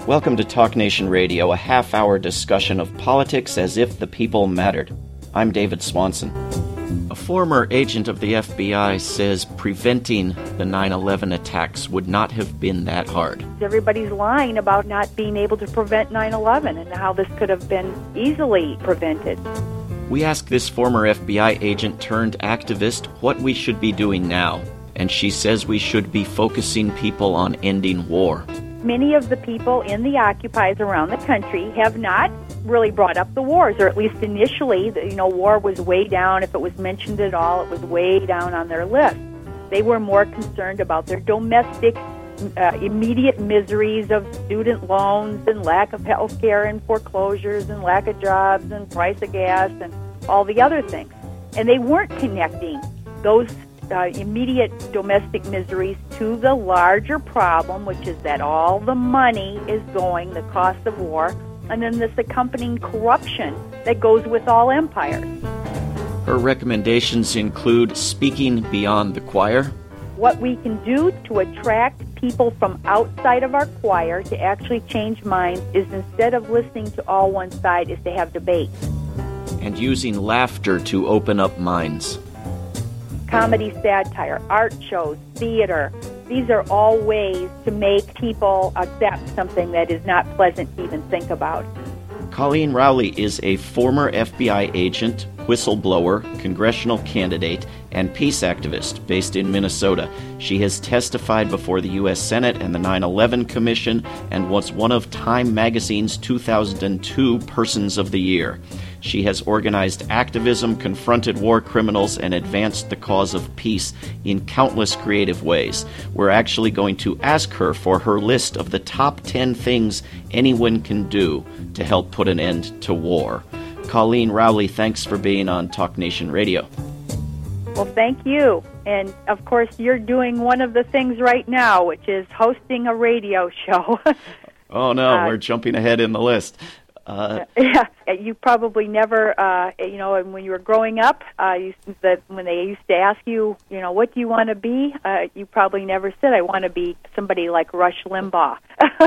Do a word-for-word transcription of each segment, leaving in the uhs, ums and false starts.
Welcome to Talk Nation Radio, a half-hour discussion of politics as if the people mattered. I'm David Swanson. A former agent of the F B I says preventing the nine eleven attacks would not have been that hard. Everybody's lying about not being able to prevent nine eleven and how this could have been easily prevented. We asked this former F B I agent turned activist what we should be doing now, and she says we should be focusing people on ending war. Many of the people in the occupies around the country have not really brought up the wars, or at least initially, you know, war was way down. If it was mentioned at all, it was way down on their list. They were more concerned about their domestic, uh, immediate miseries of student loans and lack of health care and foreclosures and lack of jobs and price of gas and all the other things. And they weren't connecting those Uh, immediate domestic miseries to the larger problem, which is that all the money is going, the cost of war, and then this accompanying corruption that goes with all empires. Her recommendations include speaking beyond the choir, what we can do to attract people from outside of our choir to actually change minds is, instead of listening to all one side, is to have debate. and using laughter to open up minds. Comedy, satire, art shows, theater. These are all ways to make people accept something that is not pleasant to even think about. Colleen Rowley is a former F B I agent, whistleblower, congressional candidate, and peace activist based in Minnesota. She has testified before the U S Senate and the nine eleven Commission and was one of Time magazine's two thousand two Persons of the Year. She has organized activism, confronted war criminals, and advanced the cause of peace in countless creative ways. We're actually going to ask her for her list of the top ten things anyone can do to help put an end to war. Colleen Rowley, thanks for being on Talk Nation Radio. Well, thank you. And, of course, you're doing one of the things right now, which is hosting a radio show. Oh, no, uh, we're jumping ahead in the list. Uh, yeah, you probably never, uh, you know, when you were growing up, uh, you, that when they used to ask you, you know, what do you want to be? Uh, you probably never said, I want to be somebody like Rush Limbaugh.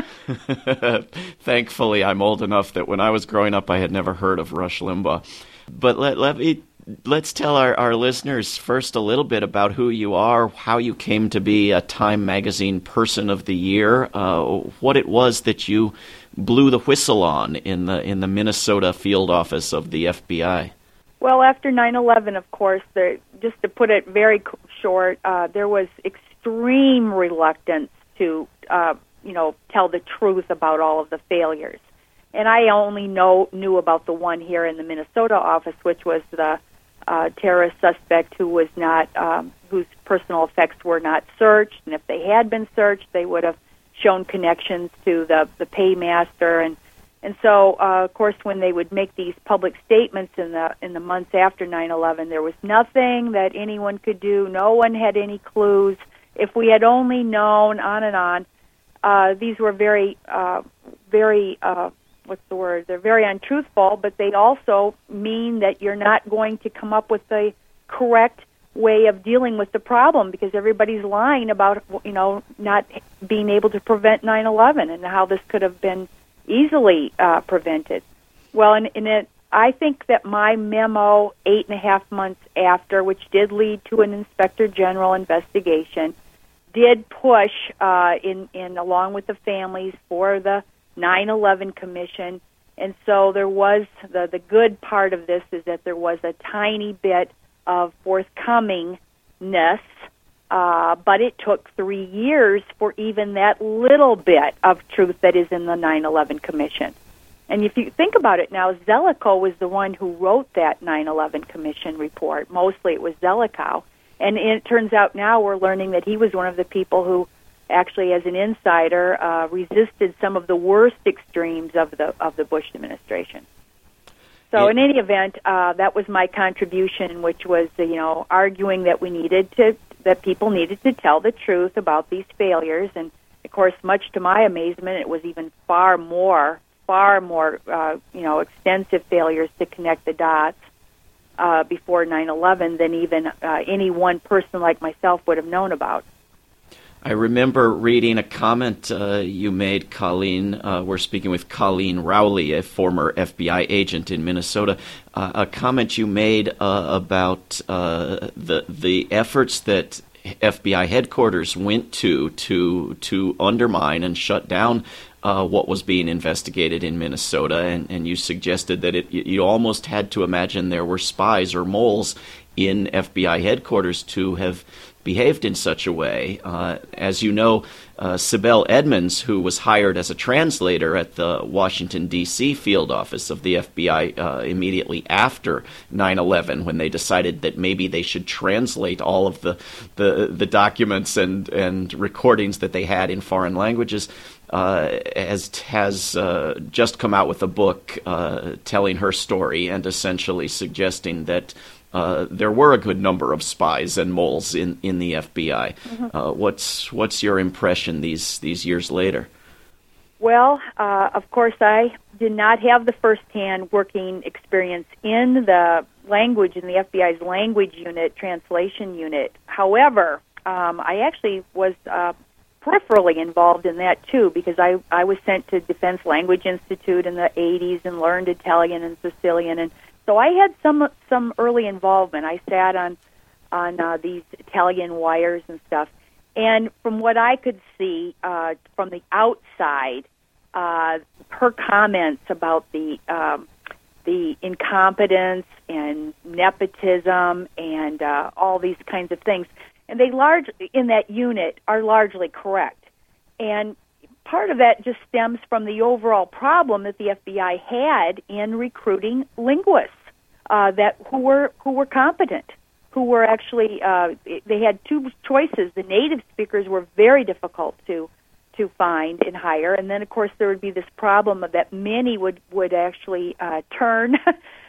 Thankfully, I'm old enough that when I was growing up, I had never heard of Rush Limbaugh. But let, let me, let's tell our, our listeners first a little bit about who you are, how you came to be a Time Magazine Person of the Year, uh, what it was that you blew the whistle on in the in the Minnesota field office of the F B I. Well, after nine eleven, of course, there, just to put it very short, uh, there was extreme reluctance to, uh, you know, tell the truth about all of the failures. And I only know knew about the one here in the Minnesota office, which was the uh, terrorist suspect who was not, um, whose personal effects were not searched, and if they had been searched, they would have shown connections to the, the paymaster, and and so uh, of course when they would make these public statements in the in the months after nine eleven, there was nothing that anyone could do. No one had any clues. If we had only known, on and on. Uh, these were very uh, very uh, what's the word? They're very untruthful, but they also mean that you're not going to come up with the correct way of dealing with the problem, because everybody's lying about, you know, not being able to prevent nine eleven and how this could have been easily uh, prevented. Well, in, in it, I think that my memo eight and a half months after, which did lead to an Inspector General investigation, did push uh, in, in along with the families for the nine eleven Commission. And so there was, the, the good part of this is that there was a tiny bit of forthcomingness, uh, but it took three years for even that little bit of truth that is in the nine eleven Commission. And if you think about it now, Zelikow was the one who wrote that nine eleven Commission report. Mostly it was Zelikow. And it turns out now we're learning that he was one of the people who actually, as an insider, uh, resisted some of the worst extremes of the of the Bush administration. So in any event, uh, that was my contribution, which was, you know, arguing that we needed to, that people needed to tell the truth about these failures. And, of course, much to my amazement, it was even far more, far more, uh, you know, extensive failures to connect the dots uh, before nine eleven than even uh, any one person like myself would have known about. I remember reading a comment uh, you made, Colleen. Uh, we're speaking with Colleen Rowley, a former F B I agent in Minnesota. Uh, a comment you made uh, about uh, the the efforts that F B I headquarters went to to to undermine and shut down uh, what was being investigated in Minnesota, and, and you suggested that it you almost had to imagine there were spies or moles in F B I headquarters to have behaved in such a way. Uh, as you know, uh, Sibel Edmonds, who was hired as a translator at the Washington, D C field office of the F B I uh, immediately after nine eleven, when they decided that maybe they should translate all of the, the, the documents and, and recordings that they had in foreign languages, uh, has, has uh, just come out with a book uh, telling her story and essentially suggesting that Uh, there were a good number of spies and moles in, in the F B I. Mm-hmm. Uh, what's what's your impression these these years later? Well, uh, of course, I did not have the first-hand working experience in the language, in the F B I's language unit, translation unit. However, um, I actually was uh, peripherally involved in that, too, because I, I was sent to Defense Language Institute in the eighties and learned Italian and Sicilian, and so I had some some early involvement. I sat on on uh, these Italian wires and stuff, and from what I could see uh, from the outside, uh, her comments about the um, the incompetence and nepotism and uh, all these kinds of things, and they large in that unit are largely correct, and part of that just stems from the overall problem that the F B I had in recruiting linguists uh, that who were who were competent, who were actually uh, they had two choices. The native speakers were very difficult to to find and hire, and then of course there would be this problem of that many would would actually uh, turn.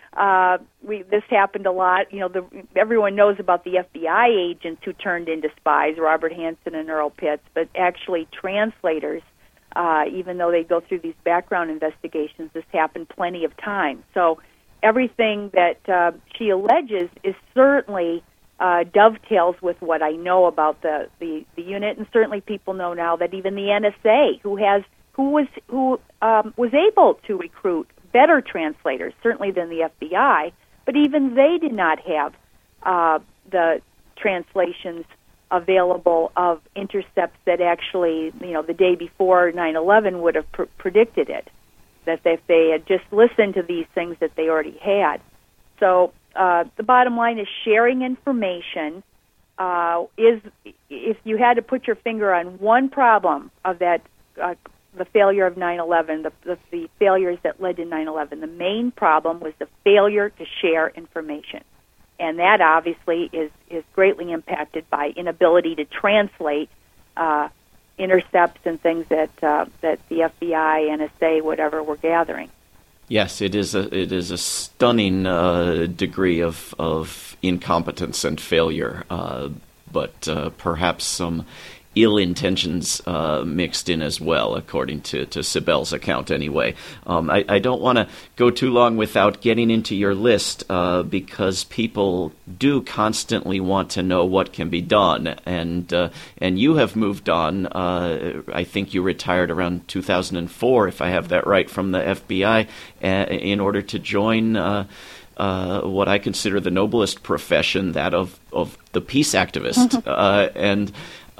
uh, we, this happened a lot. You know, the, everyone knows about the F B I agents who turned into spies, Robert Hansen and Earl Pitts, but actually translators. Uh, even though they go through these background investigations, this happened plenty of times. So everything that uh, she alleges is certainly uh, dovetails with what I know about the, the, the unit, and certainly people know now that even the N S A, who has who was who um, was able to recruit better translators, certainly than the F B I, but even they did not have uh, the translations available of intercepts that actually, you know, the day before nine eleven would have pr- predicted it, that if they had just listened to these things that they already had. So uh, the bottom line is sharing information uh, is, if you had to put your finger on one problem of that, uh, the failure of nine eleven, the, the, the failures that led to nine eleven, the main problem was the failure to share information. And that obviously is, is greatly impacted by inability to translate uh, intercepts and things that uh, that the F B I, N S A, whatever, were gathering. Yes, it is a it is a stunning uh, degree of of incompetence and failure, uh, but uh, perhaps some ill intentions uh, mixed in as well, according to, to Sibel's account anyway. Um, I, I don't want to go too long without getting into your list uh, because people do constantly want to know what can be done. And uh, and you have moved on. Uh, I think you retired around two thousand four, if I have that right, from the F B I uh, in order to join uh, uh, what I consider the noblest profession, that of, of the peace activist. uh, and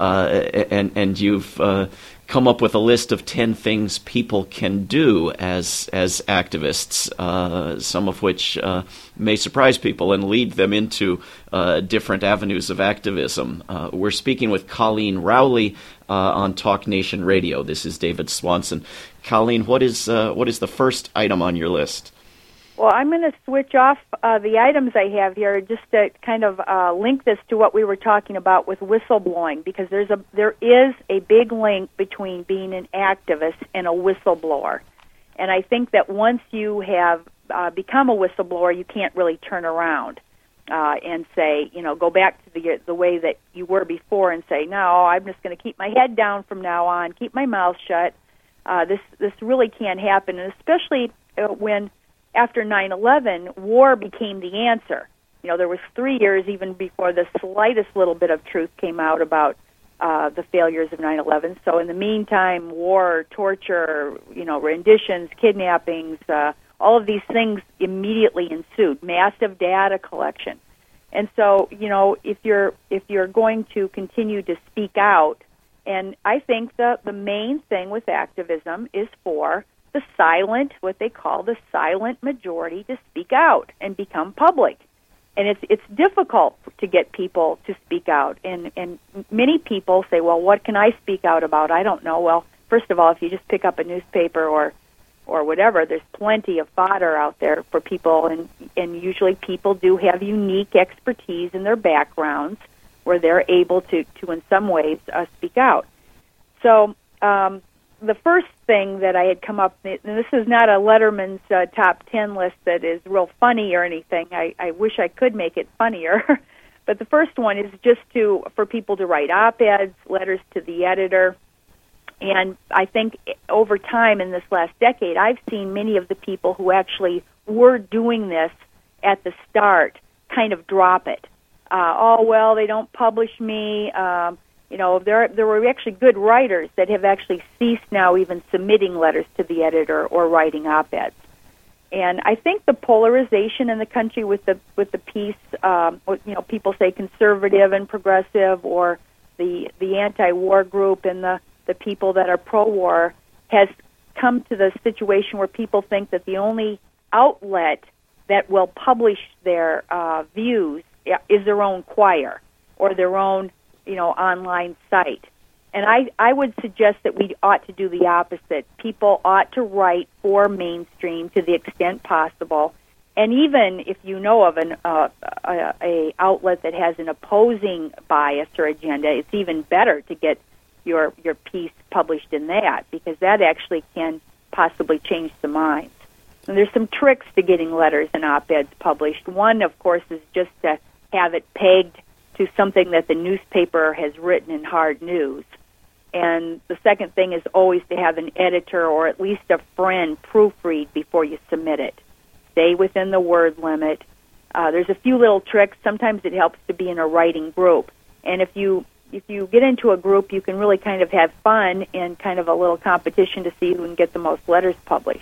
Uh, and and you've uh, come up with a list of ten things people can do as as activists, uh, some of which uh, may surprise people and lead them into uh, different avenues of activism. Uh, we're speaking with Colleen Rowley uh, on Talk Nation Radio. This is David Swanson. Colleen, what is uh, what is the first item on your list? Well, I'm going to switch off uh, the items I have here just to kind of uh, link this to what we were talking about with whistleblowing, because there's a there is a big link between being an activist and a whistleblower. And I think that once you have uh, become a whistleblower, you can't really turn around uh, and say, you know, go back to the the way that you were before and say, no, I'm just going to keep my head down from now on, keep my mouth shut. Uh, this this really can't happen, and especially uh, when after nine eleven, war became the answer. You know, there was three years even before the slightest little bit of truth came out about uh, the failures of nine eleven. So in the meantime, war, torture, you know, renditions, kidnappings, uh, all of these things immediately ensued, massive data collection. And so, you know, if you're if you're going to continue to speak out, and I think the, the main thing with activism is for the silent, what they call the silent majority, to speak out and become public. And it's it's difficult to get people to speak out. And, and many people say, well, what can I speak out about? I don't know. Well, first of all, if you just pick up a newspaper or or whatever, there's plenty of fodder out there for people. And, and usually people do have unique expertise in their backgrounds where they're able to, to in some ways, uh, speak out. So um, the first thing that I had come up, and this is not a Letterman's uh, top ten list that is real funny or anything. I, I wish I could make it funnier. But the first one is just to for people to write op-eds, letters to the editor. And I think over time in this last decade, I've seen many of the people who actually were doing this at the start kind of drop it. Uh, oh, well, they don't publish me. Um, You know, there there were actually good writers that have actually ceased now even submitting letters to the editor or writing op-eds. And I think the polarization in the country with the with the piece, um, you know, people say conservative and progressive, or the the anti-war group and the, the people that are pro-war, has come to the situation where people think that the only outlet that will publish their uh, views is their own choir or their own, you know, online site. And I, I would suggest that we ought to do the opposite. People ought to write for mainstream to the extent possible. And even if you know of an uh, a, a outlet that has an opposing bias or agenda, it's even better to get your your piece published in that, because that actually can possibly change the minds. And there's some tricks to getting letters and op-eds published. One, of course, is just to have it pegged to something that the newspaper has written in hard news. And the second thing is always to have an editor or at least a friend proofread before you submit it. Stay within the word limit. Uh, there's a few little tricks. Sometimes it helps to be in a writing group. And if you if you get into a group, you can really kind of have fun and kind of a little competition to see who can get the most letters published.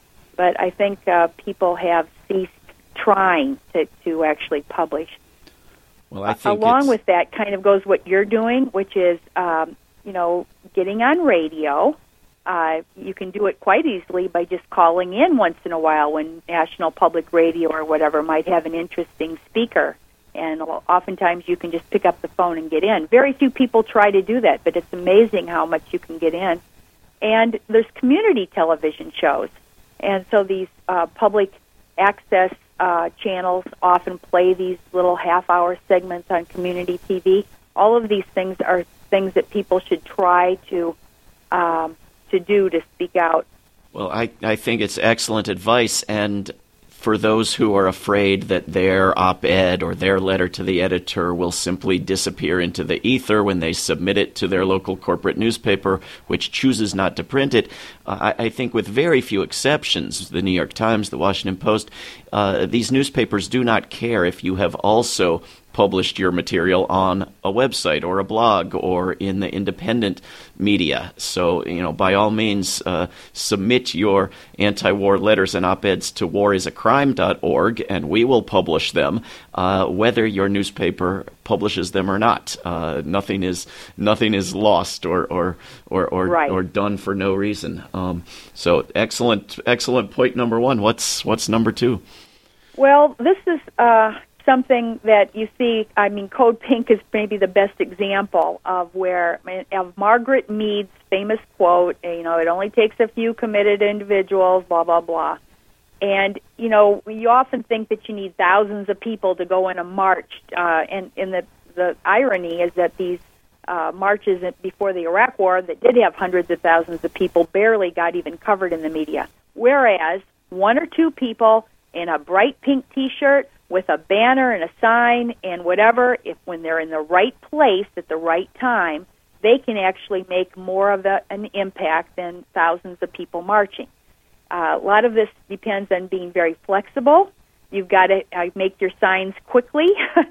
But I think uh, people have ceased trying to, to actually publish. Well, I think along with that kind of goes what you're doing, which is, um, you know, getting on radio. Uh, you can do it quite easily by just calling in once in a while when National Public Radio or whatever might have an interesting speaker. And oftentimes you can just pick up the phone and get in. Very few people try to do that, but it's amazing how much you can get in. And there's community television shows. And so these uh, public access Uh, channels often play these little half-hour segments on community T V. All of these things are things that people should try to um, to do to speak out. Well, I, I think it's excellent advice, and for those who are afraid that their op-ed or their letter to the editor will simply disappear into the ether when they submit it to their local corporate newspaper, which chooses not to print it, uh, I, I think with very few exceptions, the New York Times, the Washington Post, uh, these newspapers do not care if you have also published your material on a website or a blog or in the independent media. So, you know, by all means, uh, submit your anti-war letters and op-eds to war is a crime dot org, and we will publish them, uh, whether your newspaper publishes them or not. Uh, nothing is nothing is lost or or or or, right. or done for no reason. Um, so, excellent, excellent point number one. What's what's number two? Well, this is Uh something that you see, I mean, Code Pink is maybe the best example of where, of Margaret Mead's famous quote, you know, it only takes a few committed individuals, blah, blah, blah. And, you know, you often think that you need thousands of people to go in a march, uh, and, and the, the irony is that these uh, marches before the Iraq War that did have hundreds of thousands of people barely got even covered in the media. Whereas one or two people in a bright pink T-shirt with a banner and a sign and whatever, if when they're in the right place at the right time, they can actually make more of a, an impact than thousands of people marching. Uh, a lot of this depends on being very flexible. You've got to uh, make your signs quickly.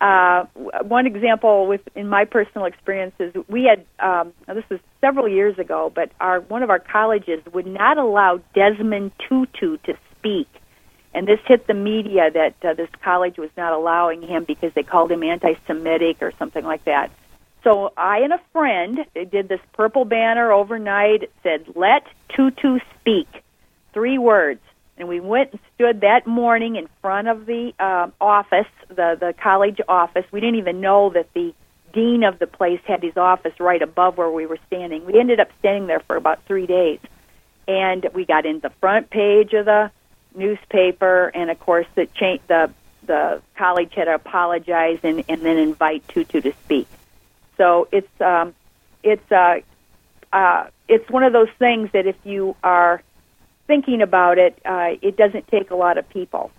Uh, one example with in my personal experience is we had, um, now this was several years ago, but our one of our colleges would not allow Desmond Tutu to speak. And this hit the media that uh, this college was not allowing him because they called him anti-Semitic or something like that. So I and a friend did this purple banner overnight. It said, "Let Tutu speak," three words. And we went and stood that morning in front of the uh, office, the, the college office. We didn't even know that the dean of the place had his office right above where we were standing. We ended up standing there for about three days. And we got in the front page of the newspaper, and, of course, the cha- the, the college had to apologize and, and then invite Tutu to speak. So it's, um, it's, uh, uh, it's one of those things that if you are thinking about it, uh, it doesn't take a lot of people.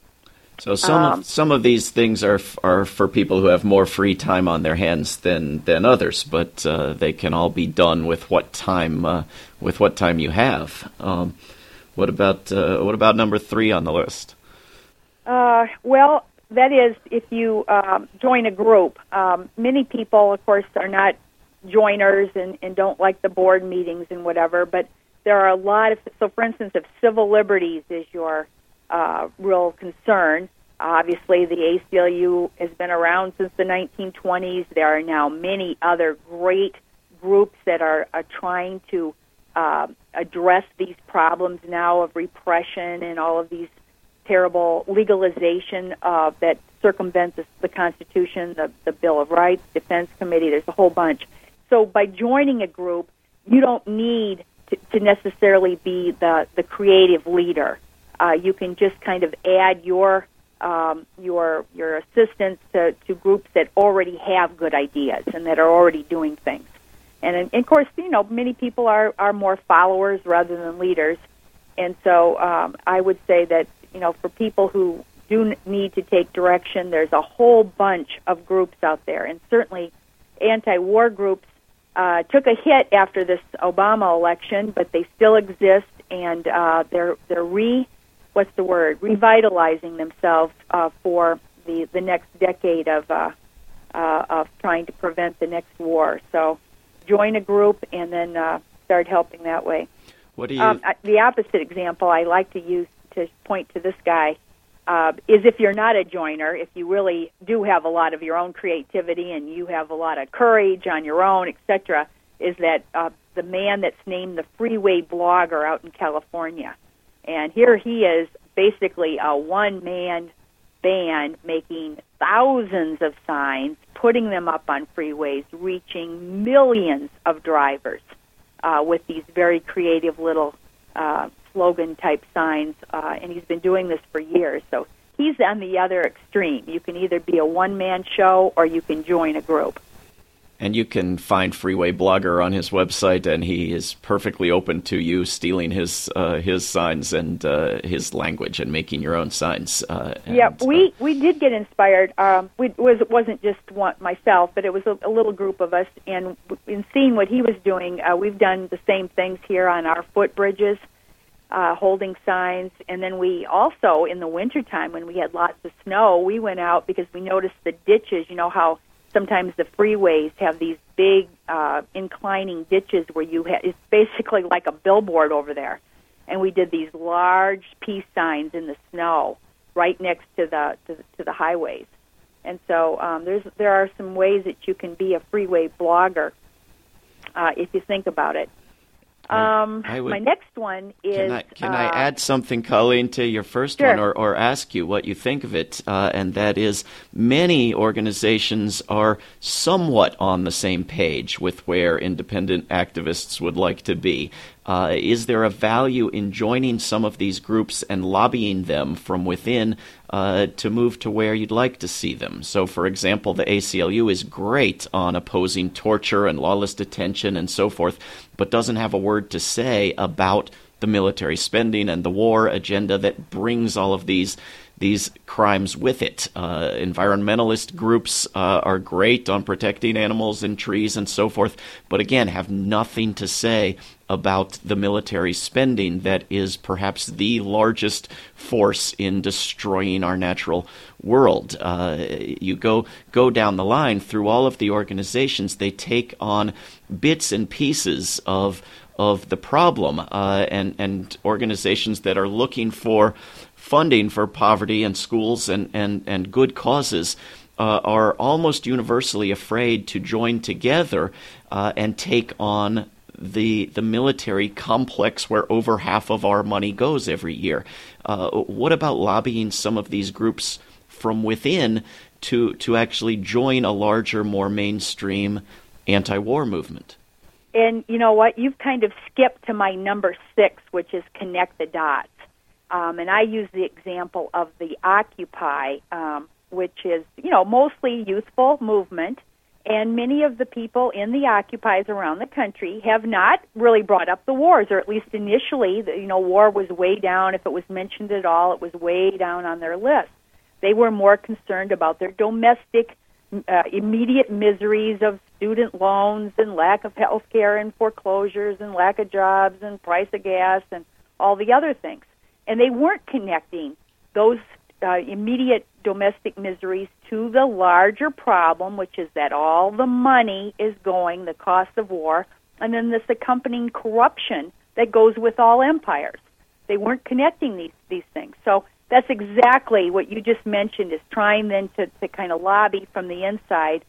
So some um, of, some of these things are are for people who have more free time on their hands than than others, but uh, they can all be done with what time uh, with what time you have. Um, what about uh, what about number three on the list? Uh, well, that is if you um, join a group. Um, many people, of course, are not joiners and, and don't like the board meetings and whatever, but there are a lot of, so for instance, if civil liberties is your uh, real concern, obviously the A C L U has been around since the nineteen twenties. There are now many other great groups that are, are trying to uh, address these problems now of repression and all of these terrible legalization uh, that circumvents the, the Constitution, the, the Bill of Rights, Defense Committee. There's a whole bunch. So by joining a group, you don't need To, to necessarily be the, the creative leader. Uh, you can just kind of add your um, your your assistance to, to groups that already have good ideas and that are already doing things. And, and of course, you know, many people are, are more followers rather than leaders. And so um, I would say that, you know, for people who do need to take direction, there's a whole bunch of groups out there. And certainly anti-war groups Uh, took a hit after this Obama election, but they still exist, and uh, they're they're re what's the word revitalizing themselves uh, for the, the next decade of uh, uh, of trying to prevent the next war. So join a group and then uh, start helping that way. What do you? Um, the opposite example I like to use to point to this guy uh, is if you're not a joiner, if you really do have a lot of your own creativity and you have a lot of courage on your own, et cetera, is that uh, the man that's named the Freeway Blogger out in California. And here he is, basically a one-man band making thousands of signs, putting them up on freeways, reaching millions of drivers uh, with these very creative little uh slogan-type signs, uh, and he's been doing this for years. So he's on the other extreme. You can either be a one-man show or you can join a group. And you can find Freeway Blogger on his website, and he is perfectly open to you stealing his uh, his signs and uh, his language and making your own signs. Uh, and, yeah, we, uh, we did get inspired. Um, we, was, it wasn't just one, myself, but it was a, a little group of us. And in seeing what he was doing, uh, we've done the same things here on our footbridges. Uh, holding signs, and then we also, in the wintertime when we had lots of snow, we went out because we noticed the ditches. You know how sometimes the freeways have these big uh, inclining ditches where you ha- it's basically like a billboard over there. And we did these large peace signs in the snow right next to the to the, to the highways. And so um, there's there are some ways that you can be a freeway blogger uh, if you think about it. Um, would, my next one is... Can I, can uh, I add something, Colleen, to your first sure. one, or, or ask you what you think of it? Uh, and that is, many organizations are somewhat on the same page with where independent activists would like to be. Uh, is there a value in joining some of these groups and lobbying them from within uh, to move to where you'd like to see them? So, for example, the A C L U is great on opposing torture and lawless detention and so forth, but doesn't have a word to say about the military spending and the war agenda that brings all of these these crimes with it. Uh, environmentalist groups uh, are great on protecting animals and trees and so forth, but again, have nothing to say about the military spending that is perhaps the largest force in destroying our natural world. Uh, you go go down the line through all of the organizations, they take on bits and pieces of of the problem, uh, and, and organizations that are looking for funding for poverty and schools and, and, and good causes uh, are almost universally afraid to join together uh, and take on the the military complex where over half of our money goes every year. Uh, what about lobbying some of these groups from within to to actually join a larger, more mainstream anti-war movement? And you know what? You've kind of skipped to my number six, which is connect the dots. Um, and I use the example of the Occupy, um, which is, you know, mostly youthful movement. And many of the people in the Occupies around the country have not really brought up the wars, or at least initially, the, you know, war was way down. If it was mentioned at all, it was way down on their list. They were more concerned about their domestic, uh, immediate miseries of student loans and lack of health care and foreclosures and lack of jobs and price of gas and all the other things. And they weren't connecting those uh, immediate domestic miseries to the larger problem, which is that all the money is going, the cost of war, and then this accompanying corruption that goes with all empires. They weren't connecting these, these things. So that's exactly what you just mentioned, is trying then to, to kind of lobby from the inside.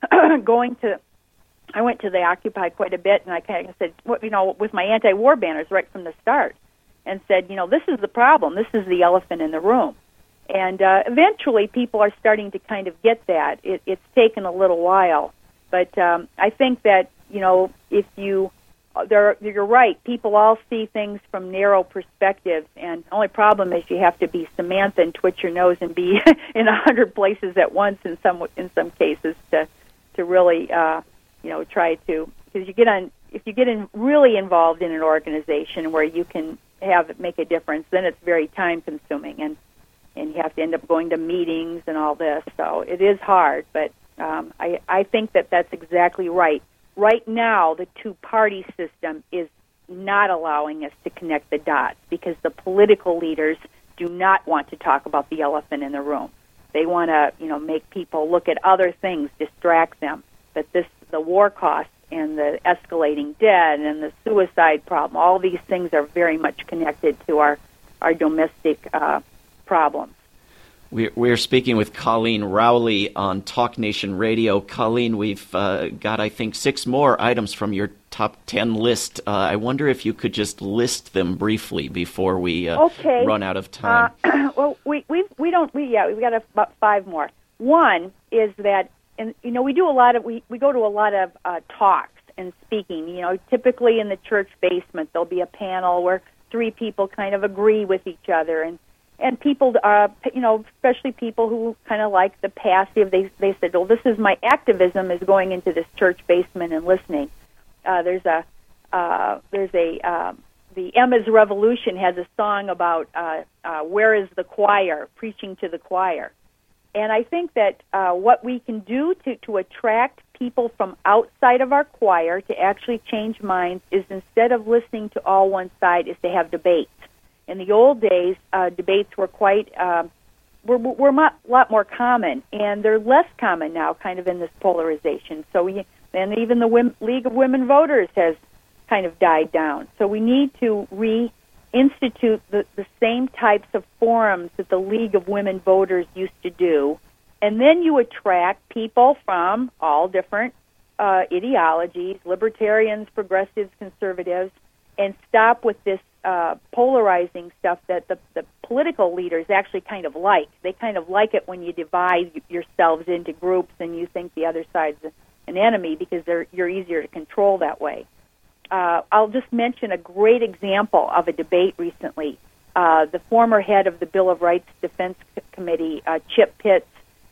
Going to, I went to the Occupy quite a bit, and I kind of said, well, you know, with my anti-war banners right from the start, and said, you know, this is the problem. This is the elephant in the room. And uh, eventually people are starting to kind of get that. It, it's taken a little while. But um, I think that, you know, if you, there, you're right, people all see things from narrow perspectives. And the only problem is you have to be Samantha and twitch your nose and be in a hundred places at once in some in some cases to to really, uh, you know, try to, because you get on, if you get in really involved in an organization where you can have it make a difference, then it's very time consuming, and and you have to end up going to meetings and all this. So it is hard, but um, I I think that that's exactly right. Right now, the two-party system is not allowing us to connect the dots because the political leaders do not want to talk about the elephant in the room. They want to, you know, make people look at other things, distract them. But this, the war costs and the escalating debt and the suicide problem, all these things are very much connected to our, our domestic uh, problems. We're, we're speaking with Colleen Rowley on Talk Nation Radio. Colleen, we've uh, got, I think, six more items from your top ten list. Uh, I wonder if you could just list them briefly before we uh, okay. run out of time. Uh, well, we we we don't we yeah we've got a, about five more. One is that, and you know, we do a lot of we, we go to a lot of uh, talks and speaking. You know, typically in the church basement there'll be a panel where three people kind of agree with each other, and and people, uh, you know, especially people who kind of like the passive. They they said, well, this is my activism is going into this church basement and listening. Uh, there's a uh, there's a uh, the Emma's Revolution has a song about uh, uh, where is the choir, preaching to the choir. And I think that uh, what we can do to, to attract people from outside of our choir to actually change minds is, instead of listening to all one side, is to have debates. In the old days, uh, debates were quite uh, were, were a lot more common, and they're less common now, kind of in this polarization. So we, and even the Women, League of Women Voters has kind of died down. So we need to reinstitute the, the same types of forums that the League of Women Voters used to do, and then you attract people from all different uh, ideologies, libertarians, progressives, conservatives, and stop with this uh, polarizing stuff that the, the political leaders actually kind of like. They kind of like it when you divide yourselves into groups and you think the other side's an enemy because they're, you're easier to control that way. Uh, I'll just mention a great example of a debate recently. Uh, the former head of the Bill of Rights Defense Committee, uh, Chip Pitts,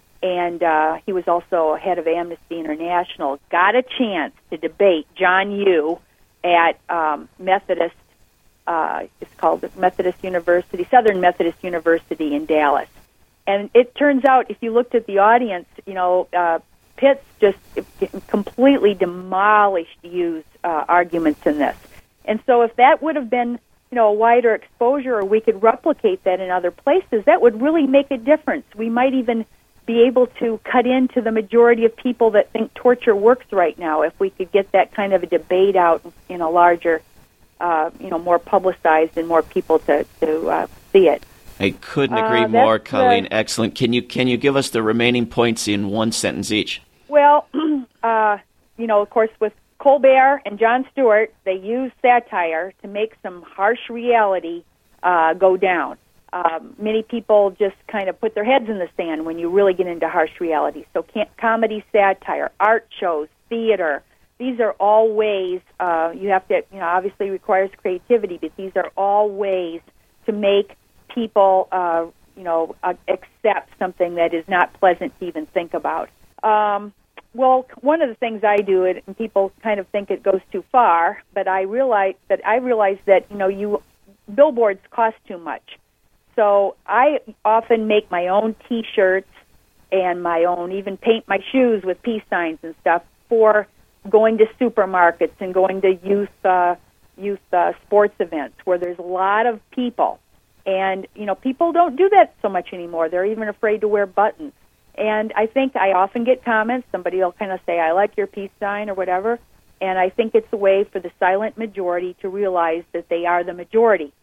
and uh, he was also head of Amnesty International, got a chance to debate John Yoo at um, Methodist, uh, it's called Methodist University, Southern Methodist University in Dallas. and it turns out, if you looked at the audience, you know, uh, Pitts just completely demolished Yu's uh, arguments in this. And so if that would have been, you know, a wider exposure, or we could replicate that in other places, that would really make a difference. We might even be able to cut into the majority of people that think torture works right now if we could get that kind of a debate out in a larger, uh, you know, more publicized and more people to, to uh, see it. I couldn't agree uh, more, Colleen. The, Excellent. Can you can you give us the remaining points in one sentence each? Well, uh, you know, of course, with Colbert and Jon Stewart, they used satire to make some harsh reality uh, go down. Um, many people just kind of put their heads in the sand when you really get into harsh reality. So can- comedy, satire, art shows, theater, these are all ways, uh, you have to, you know, obviously requires creativity, but these are all ways to make people, uh, you know, uh, accept something that is not pleasant to even think about. Um, Well, one of the things I do, and people kind of think it goes too far, but I realize that I realize that you know, you billboards cost too much. So I often make my own T-shirts and my own, even paint my shoes with peace signs and stuff for going to supermarkets and going to youth uh, youth uh, sports events where there's a lot of people, and you know, people don't do that so much anymore. They're even afraid to wear buttons. And I think I often get comments, somebody will kind of say, I like your peace sign or whatever, and I think it's a way for the silent majority to realize that they are the majority.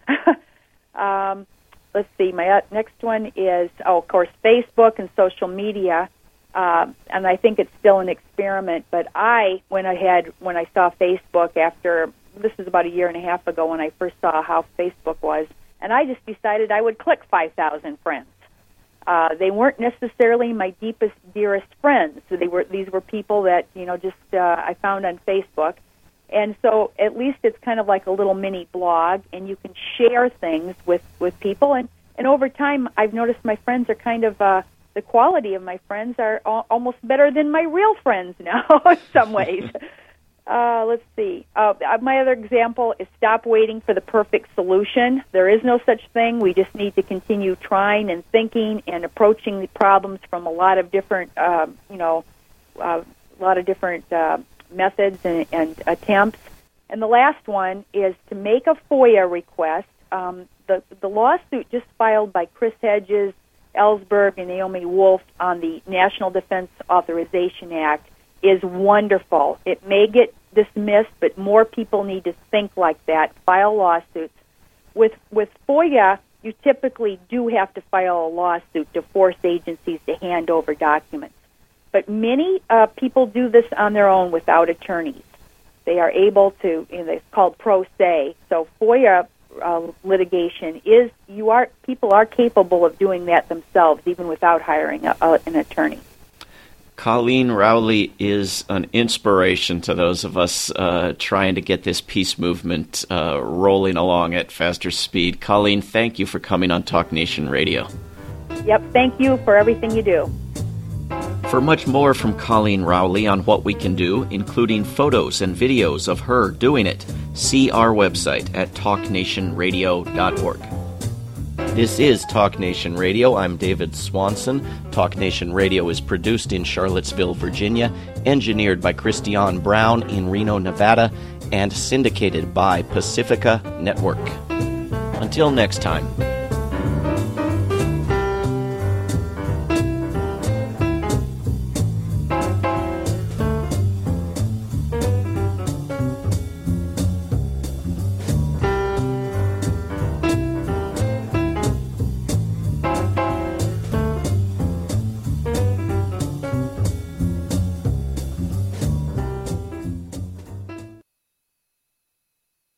um, let's see, my next one is, oh, of course, Facebook and social media, uh, and I think it's still an experiment, but I went ahead when I saw Facebook after, this was about a year and a half ago when I first saw how Facebook was, and I just decided I would click five thousand friends. Uh, they weren't necessarily my deepest, dearest friends. So they were; these were people that you know just uh, I found on Facebook, and so at least it's kind of like a little mini blog, and you can share things with, with people. And, and over time, I've noticed my friends are kind of uh, the quality of my friends are al- almost better than my real friends now in some ways. Uh, let's see. Uh, my other example is stop waiting for the perfect solution. There is no such thing. We just need to continue trying and thinking and approaching the problems from a lot of different, uh, you know, uh, a lot of different uh, methods and, and attempts. And the last one is to make a FOIA request. Um, the the lawsuit just filed by Chris Hedges, Ellsberg, and Naomi Wolf on the National Defense Authorization Act is wonderful. It may get dismissed, but more people need to think like that, file lawsuits. With with FOIA, you typically do have to file a lawsuit to force agencies to hand over documents. But many uh, people do this on their own without attorneys. They are able to, you know, it's called pro se. So FOIA uh, litigation is, you are, people are capable of doing that themselves, even without hiring a, a, an attorney. Colleen Rowley is an inspiration to those of us uh, trying to get this peace movement uh, rolling along at faster speed. Colleen, thank you for coming on Talk Nation Radio. Yep, thank you for everything you do. For much more from Colleen Rowley on what we can do, including photos and videos of her doing it, see our website at talk nation radio dot org. This is Talk Nation Radio. I'm David Swanson. Talk Nation Radio is produced in Charlottesville, Virginia, engineered by Christiane Brown in Reno, Nevada, and syndicated by Pacifica Network. Until next time.